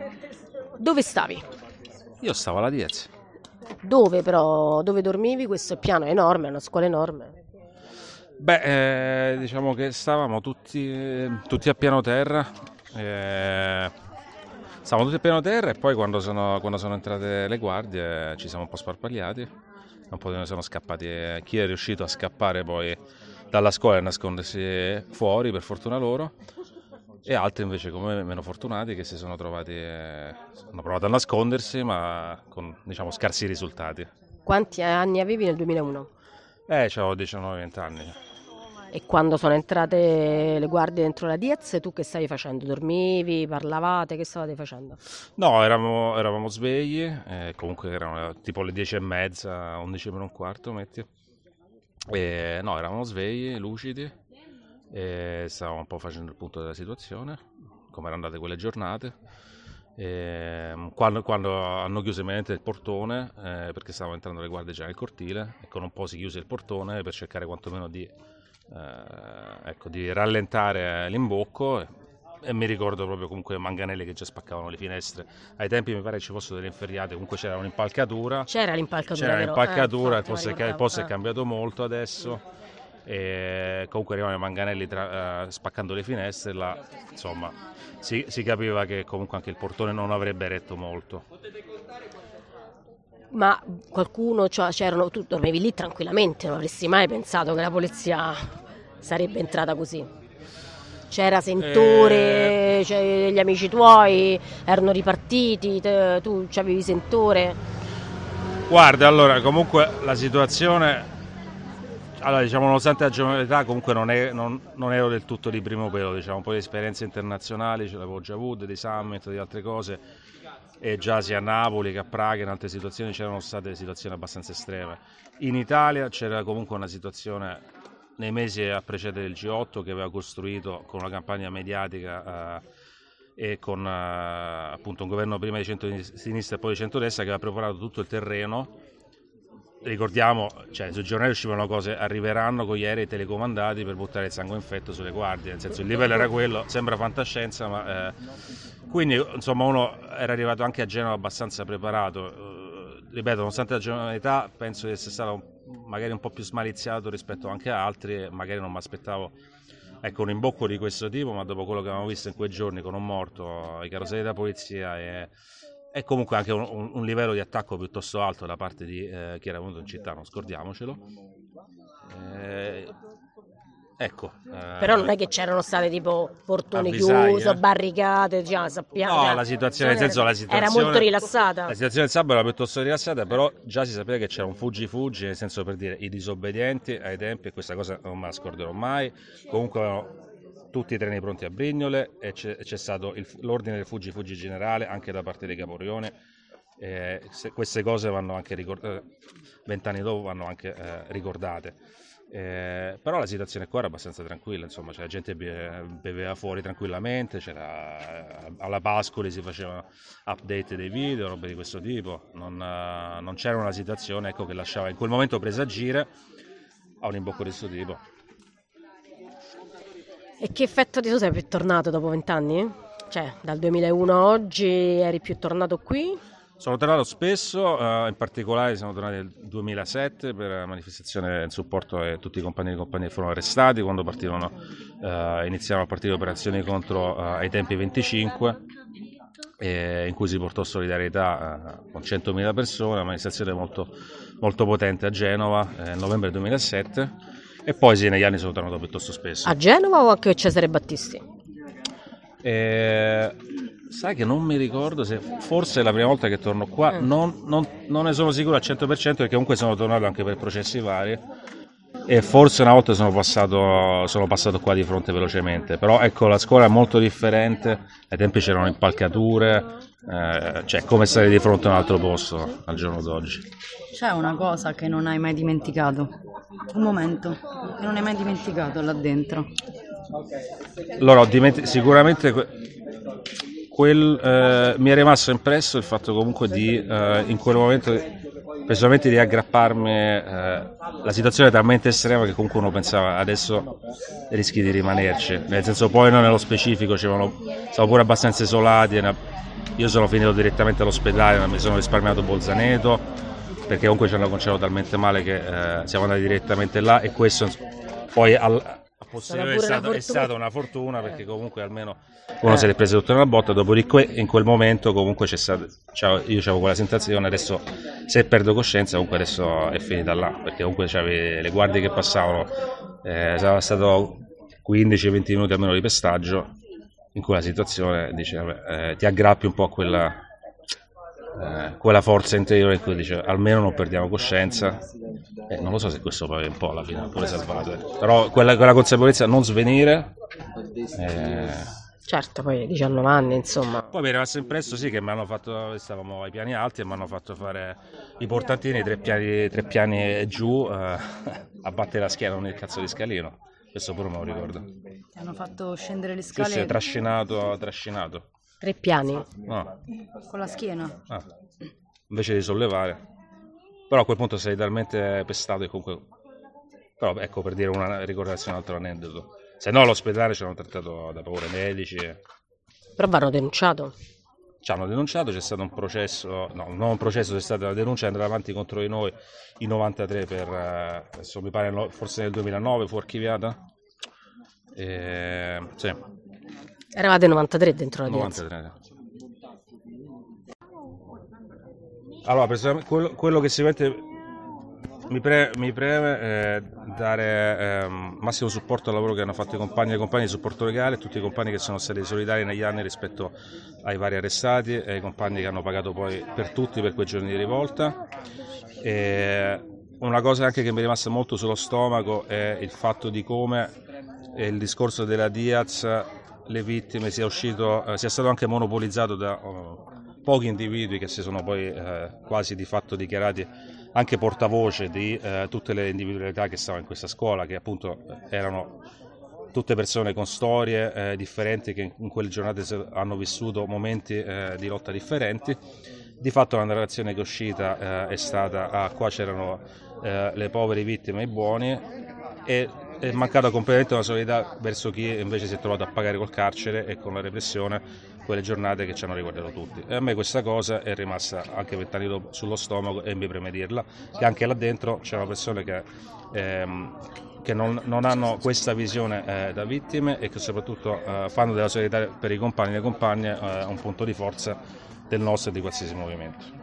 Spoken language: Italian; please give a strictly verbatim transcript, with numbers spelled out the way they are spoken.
Dove stavi? Io stavo alla Diez. Dove però? Dove dormivi? Questo piano è enorme, è una scuola enorme. Beh, eh, diciamo che stavamo tutti, eh, tutti a piano terra. Eh, stavamo tutti a piano terra e poi quando sono, quando sono entrate le guardie ci siamo un po' sparpagliati. Un po' ne sono scappati. Eh, chi è riuscito a scappare poi dalla scuola e nascondersi fuori, per fortuna loro. E altri invece come me, meno fortunati, che si sono trovati, eh, hanno provato a nascondersi ma con, diciamo, scarsi risultati. Quanti anni avevi nel duemilauno? Eh, avevo diciannove venti anni. E quando sono entrate le guardie dentro la Diez, tu che stavi facendo? Dormivi, parlavate, che stavate facendo? No, eravamo, eravamo svegli, eh, comunque erano tipo le dieci e mezza, undici meno un quarto, metti. E, no, eravamo svegli, lucidi. E stavamo un po' facendo il punto della situazione, come erano andate quelle giornate. E quando, quando hanno chiuso immediatamente il portone, eh, perché stavano entrando le guardie già nel cortile, e con un po' si chiuse il portone per cercare quantomeno di, eh, ecco, di rallentare l'imbocco. E, e mi ricordo proprio comunque manganelli che già spaccavano le finestre. Ai tempi mi pare che ci fossero delle inferriate, comunque c'era un'impalcatura. C'era l'impalcatura, c'era vero? l'impalcatura, Eh, il, posto è, il posto è cambiato molto adesso. E comunque arrivavano i manganelli tra, uh, spaccando le finestre, là, insomma si, si capiva che comunque anche il portone non avrebbe retto molto. Ma qualcuno, cioè, c'erano, tu dormivi lì tranquillamente, non avresti mai pensato che la polizia sarebbe entrata così? C'era sentore, eh... cioè, gli amici tuoi erano ripartiti, te, tu avevi sentore? Guarda, allora comunque la situazione, allora diciamo, nonostante la giovane età, comunque non, è, non, non ero del tutto di primo pelo, diciamo, un po' di esperienze internazionali ce l'avevo già avuto, dei summit, di altre cose, e già sia a Napoli che a Praga in altre situazioni c'erano state situazioni abbastanza estreme. In Italia c'era comunque una situazione nei mesi a precedere il G otto che aveva costruito con una campagna mediatica eh, e con eh, appunto un governo prima di centro-sinistra e poi di centrodestra che aveva preparato tutto il terreno. Ricordiamo, cioè, sui giornali uscivano cose, arriveranno con gli aerei telecomandati per buttare il sangue infetto sulle guardie, nel senso il livello era quello, sembra fantascienza, ma eh, quindi insomma uno era arrivato anche a Genova abbastanza preparato, eh, ripeto, nonostante la giovane età penso di essere stato magari un po' più smaliziato rispetto anche a altri, magari non mi aspettavo, ecco, un imbocco di questo tipo, ma dopo quello che avevamo visto in quei giorni con un morto, i carrozzeria della polizia e E comunque anche un, un, un livello di attacco piuttosto alto da parte di eh, chi era venuto in città, non scordiamocelo. Eh, ecco. Eh, Però non è che c'erano state tipo portoni chiusi, eh. barricate, già sappiamo. No, cioè, la situazione, nel senso, la situazione era molto rilassata. La situazione del sabato era piuttosto rilassata, però già si sapeva che c'era un fuggi-fuggi, nel senso, per dire, i disobbedienti ai tempi, e questa cosa non me la scorderò mai. Comunque avevano tutti i treni pronti a Brignole e c'è, c'è stato il, l'ordine del fuggi-fuggi generale anche da parte dei Caporione. Eh, se, queste cose vanno anche ricordate, vent'anni dopo vanno anche eh, ricordate. Eh, però la situazione qua era abbastanza tranquilla, insomma, cioè, la gente beve, beveva fuori tranquillamente, c'era, alla Pascoli si facevano update dei video, robe di questo tipo, non, non c'era una situazione, ecco, che lasciava in quel momento presagire a un imbocco di questo tipo. E che effetto ti tu sei più tornato dopo vent'anni? Cioè, dal duemilauno a oggi eri più tornato qui? Sono tornato spesso, uh, in particolare siamo tornati nel duemilasette per la manifestazione in supporto a tutti i compagni e compagnie che furono arrestati quando partirono, uh, iniziarono a partire operazioni contro uh, ai tempi venticinque, eh, in cui si portò solidarietà uh, con centomila persone, una manifestazione molto, molto potente a Genova eh, nel novembre duemilasette. E poi sì, negli anni sono tornato piuttosto spesso. A Genova o anche a Cesare Battisti? Eh, sai che non mi ricordo, se forse è la prima volta che torno qua, mm. non, non, non ne sono sicuro al cento per cento perché comunque sono tornato anche per processi vari e forse una volta sono passato, sono passato qua di fronte velocemente, però ecco, la scuola è molto differente, ai tempi c'erano impalcature, eh, cioè come stare di fronte a un altro posto al giorno d'oggi. C'è una cosa che non hai mai dimenticato, un momento che non hai mai dimenticato là dentro? Allora, ho dimenti- sicuramente que- quel, eh, mi è rimasto impresso il fatto comunque di eh, in quel momento personalmente di aggrapparmi, eh, la situazione è talmente estrema che comunque uno pensava adesso rischi di rimanerci, nel senso, poi noi nello specifico siamo pure abbastanza isolati, Io sono finito direttamente all'ospedale, mi sono risparmiato Bolzaneto, perché comunque ci hanno conciato talmente male che eh, siamo andati direttamente là, e questo poi al, a posteriori è, stato, è stata una fortuna, perché comunque almeno uno eh. si è preso tutto nella botta. Dopodiché in quel momento comunque c'è stato, cioè, io avevo quella sensazione, adesso se perdo coscienza comunque adesso è finita là, perché comunque c'avevi le guardie che passavano, eh, sarà stato quindici venti minuti almeno di pestaggio, in quella situazione dice, vabbè, eh, ti aggrappi un po' a quella, eh, quella forza interiore in cui dice almeno non perdiamo coscienza. Eh, non lo so se questo poi un po' alla fine pure salvato, eh. Però quella, quella consapevolezza, non svenire. Eh... Certo, poi diciannove anni, insomma. Poi mi è rimasto impresso, sì, che mi hanno fatto, stavamo ai piani alti e mi hanno fatto fare i portantini, tre piani, tre piani giù, eh, a battere la schiena con il cazzo di scalino. Questo pure me lo ricordo. Ti hanno fatto scendere le scale? Sì, sì, trascinato, trascinato. Tre piani? No. Con la schiena? Ah. Invece di sollevare. Però a quel punto sei talmente pestato e comunque... Però ecco, per dire una ricordazione, un altro aneddoto. Se no all'ospedale ci hanno trattato da paura i medici. Però vanno denunciato? Ci hanno denunciato, c'è stato un processo, no, non un processo, c'è stata una denuncia andata avanti contro di noi in novantatré per, adesso mi pare forse nel duemilanove fu archiviata. E, sì. Eravate novantatré dentro la novantatré. Allora, personalmente, quello, quello che sicuramente mi, pre, mi preme è dare ehm, massimo supporto al lavoro che hanno fatto i compagni e le compagne di supporto legale, tutti i compagni che sono stati solidari negli anni rispetto ai vari arrestati e ai compagni che hanno pagato poi per tutti per quei giorni di rivolta. E una cosa anche che mi è rimasta molto sullo stomaco è il fatto di come il discorso della Diaz, le vittime, sia uscito, eh, sia stato anche monopolizzato da uh, pochi individui che si sono poi eh, quasi di fatto dichiarati anche portavoce di eh, tutte le individualità che stavano in questa scuola, che appunto erano tutte persone con storie eh, differenti, che in quelle giornate hanno vissuto momenti eh, di lotta differenti. Di fatto la narrazione che è uscita eh, è stata ah, qua c'erano eh, le povere vittime e i buoni, e è mancata completamente una solidarietà verso chi invece si è trovato a pagare col carcere e con la repressione quelle giornate che ci hanno riguardato tutti. E a me questa cosa è rimasta anche vent'anni dopo sullo stomaco, e mi preme dirla, che anche là dentro c'erano persone che, ehm, che non, non hanno questa visione eh, da vittime, e che soprattutto eh, fanno della solidarietà per i compagni e le compagne eh, un punto di forza del nostro e di qualsiasi movimento.